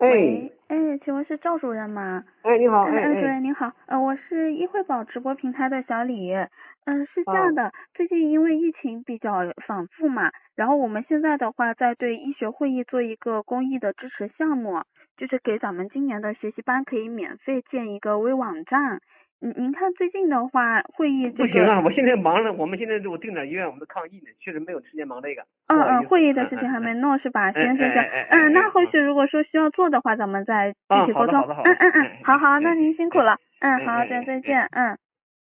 哎请问是赵主任吗？ 哎，你好， 主任您好，我是医惠宝直播平台的小李。是这样啊， 的，最近因为疫情比较反复嘛，然后我们现在的话在对医学会议做一个公益的支持项目，就是给咱们今年的学习班可以免费建一个微网站。您看最近的话，会议这个不行啊，我现在忙着，我们现在我定点医院，我们都抗疫呢，确实没有时间忙这个，不好意思， 会议的事情还没弄是吧？行行行，那后啊续如果说需要做的话，咱们再具啊， 体沟通。 好的好的好的， 好好，那您辛苦了。好的，再见。